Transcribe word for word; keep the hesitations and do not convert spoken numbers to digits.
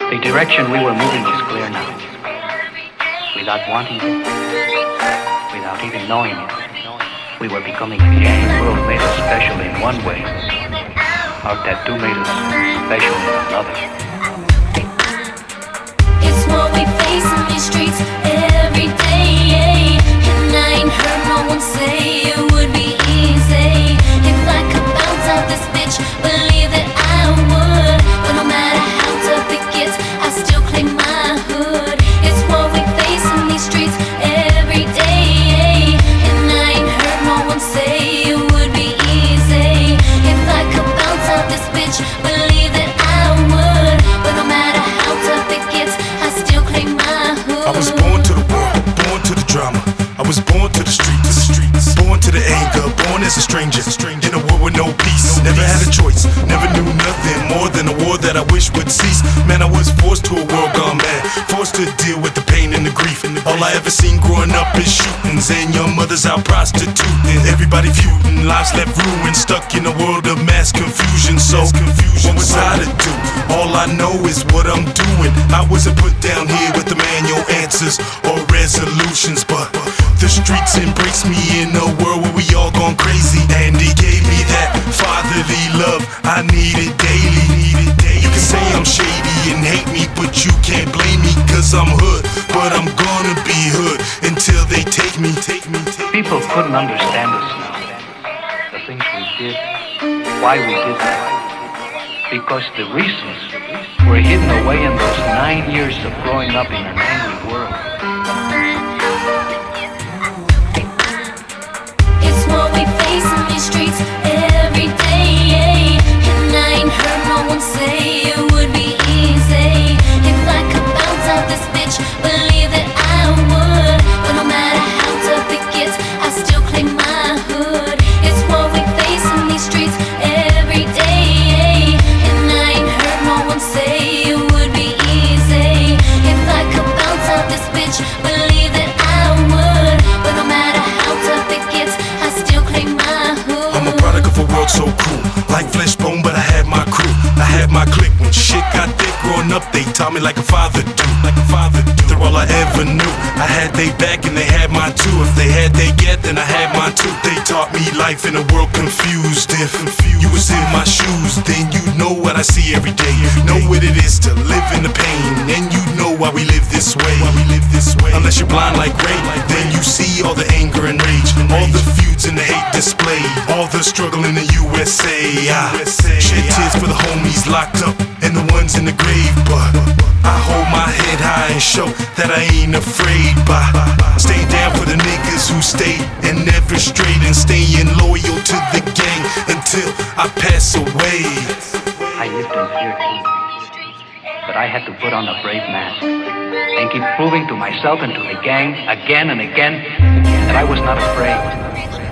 The direction we were moving was clear now. Without wanting it, without even knowing it, we were becoming a gang. The world made us special in one way. Our tattoo made us special in another. It's what we face in these streets every day. And I ain't heard no one say it would be easy. If I could bounce out this bitch, believe that I would. But no matter how tough it gets, I still claim my hood. It's what we face in these streets every day. And I ain't heard no one say it would be easy. If I could bounce out this bitch, believe that I would. But no matter how tough it gets, I still claim my hood. I was born to the world, born to the drama. I was born to the streets, the streets. Born to the anger, born as a stranger, in a world with no peace. Never had a choice, never knew nothing more than a war that I wish would cease. Man, I was forced to a world gone mad, forced to deal with the pain and the grief. All I ever seen growing up is shootings and young mothers out prostituting. Everybody feuding, lives left ruined, stuck in a world of mass confusion. So what was I to do? All I know is what I'm doing. I wasn't put down here with the manual answers or resolutions, but the streets embrace me in a world where we all gone crazy. And he gave me that fatherly love I needed daily. You can say I'm shady and hate me, but you can't blame me, cause I'm hood. But I'm gonna be hood until they take me, take me, take me. People couldn't understand us now. The things we did, why we did them. Because the reasons were hidden away in those nine years of growing up in an angry world. It's what we face in these streets every day. And I ain't heard no one say it would be easy. If I could bounce out this bitch, believe that I would. But no matter how tough it gets, I still claim my hood. It's what we face in these streets every day. And I ain't heard no one say it would be easy. If I could bounce out this bitch, believe that I would. But no matter how tough it gets, I still claim my hood. I'm a product of a world so cruel, like flesh bone, but I had my crew. I had my clique. When shit got thick growing up, they taught me like a father do, like a father do. They're all I ever knew. I had they back and they had mine too. If they had they get, then I had mine too. They taught me life in a world confused. If you was in my shoes, then you know what I see every day. Know what it is to live in the pain, and you know why we live this way. Why we live this way. Unless you're blind like Ray, then you see all the anger and rage, all the feuds and the hate displayed, all the struggle in the U S A. I shed tears for the homies locked up and the ones in the grave, but I hold my head high and show that I ain't afraid. By stay down for the niggas who stayed and never strayed, and staying loyal to the gang until I pass away. I lived in fear too, but I had to put on a brave mask and keep proving to myself and to the gang again and again that I was not afraid.